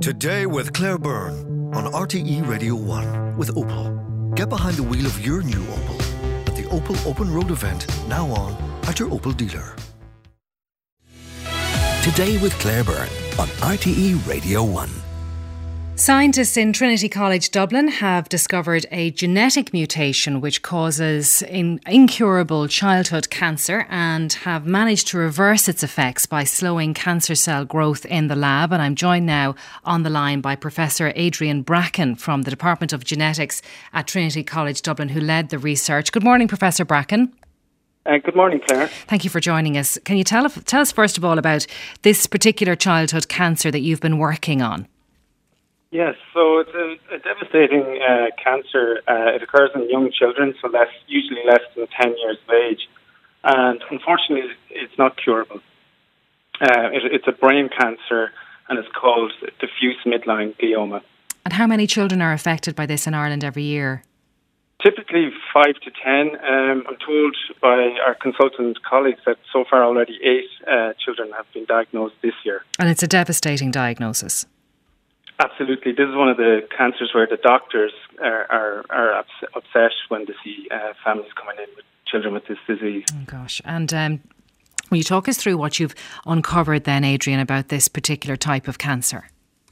Today with Claire Byrne on RTE Radio 1 with Opel. Get behind the wheel of your new Opel at the Opel Open Road event, now on at your Opel dealer. Today with Claire Byrne on RTE Radio 1. Scientists in Trinity College Dublin have discovered a genetic mutation which causes incurable childhood cancer and have managed to reverse its effects by slowing cancer cell growth in the lab. And I'm joined now on the line by Professor Adrian Bracken from the Department of Genetics at Trinity College Dublin, who led the research. Good morning, Professor Bracken. Good morning, Claire. Thank you for joining us. Can you tell us first of all about this particular childhood cancer that you've been working on? Yes, so it's a devastating cancer. It occurs in young children, so usually less than 10 years of age. And unfortunately, it's not curable. It's a brain cancer, and it's called diffuse midline glioma. And how many children are affected by this in Ireland every year? Typically 5 to 10. I'm told by our consultant colleagues that so far already 8 children have been diagnosed this year. And it's a devastating diagnosis. Absolutely. This is one of the cancers where the doctors are upset when they see families coming in with children with this disease. Oh, gosh. And will you talk us through what you've uncovered then, Adrian, about this particular type of cancer?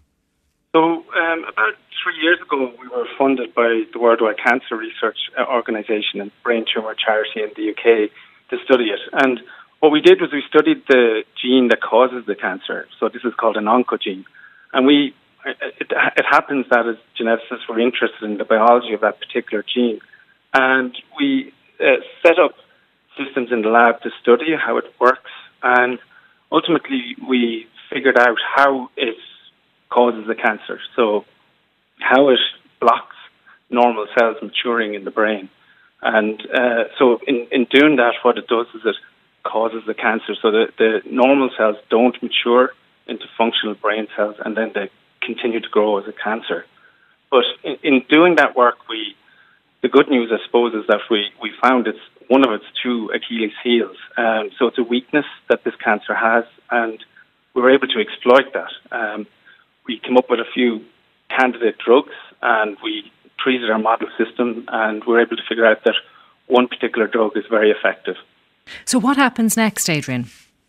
So about 3 years ago, we were funded by the Worldwide Cancer Research Organisation and Brain Tumour Charity in the UK to study it. And what we did was we studied the gene that causes the cancer. So this is called an oncogene. And it happens that as geneticists we're interested in the biology of that particular gene. And we set up systems in the lab to study how it works. And ultimately we figured out how it causes the cancer. So how it blocks normal cells maturing in the brain. And so in doing that, what it does is it causes the cancer. So the normal cells don't mature into functional brain cells, and then they continue to grow as a cancer. But in doing that work, the good news, I suppose, is that we found it's one of its 2 Achilles heels. So it's a weakness that this cancer has, and we were able to exploit that. We came up with a few candidate drugs, and we treated our model system, and we were able to figure out that one particular drug is very effective. So what happens next, Adrian?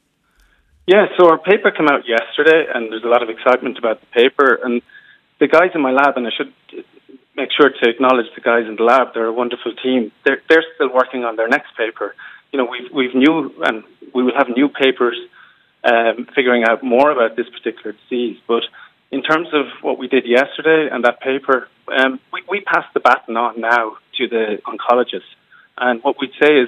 Yeah, so our paper came out yesterday, and there's a lot of excitement about the paper. And the guys in my lab, and I should make sure to acknowledge the guys in the lab, they're a wonderful team. They're still working on their next paper. You know, we've new, and we will have new papers figuring out more about this particular disease. But in terms of what we did yesterday and that paper, we pass the baton on now to the oncologists. And what we'd say is,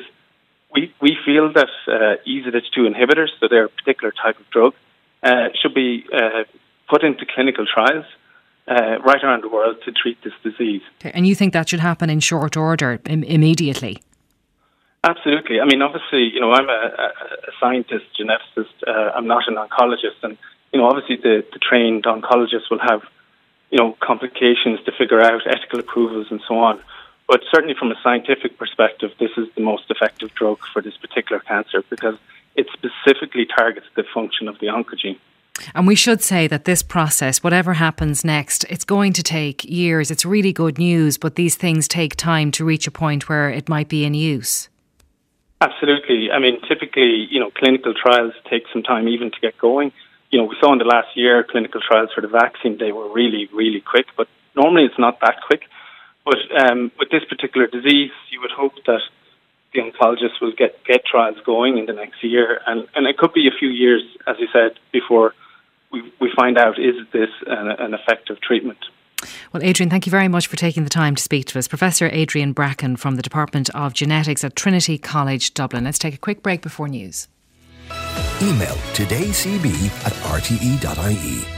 we feel that EZH2 inhibitors, so they're a particular type of drug, should be put into clinical trials right around the world to treat this disease. Okay. And you think that should happen in short order, immediately? Absolutely. I mean, obviously, you know, I'm a scientist, geneticist. I'm not an oncologist. And, you know, obviously the trained oncologists will have, you know, complications to figure out, ethical approvals and so on. But certainly from a scientific perspective, this is the most effective drug for this particular cancer because it specifically targets the function of the oncogene. And we should say that this process, whatever happens next, it's going to take years. It's really good news, but these things take time to reach a point where it might be in use. Absolutely. I mean, typically, you know, clinical trials take some time even to get going. You know, we saw in the last year clinical trials for the vaccine, they were really, really quick, but normally it's not that quick. But with this particular disease, you would hope that the oncologists will get trials going in the next year. And it could be a few years, as you said, before we find out, is this an effective treatment? Well, Adrian, thank you very much for taking the time to speak to us. Professor Adrian Bracken from the Department of Genetics at Trinity College Dublin. Let's take a quick break before news. Email today@rte.ie.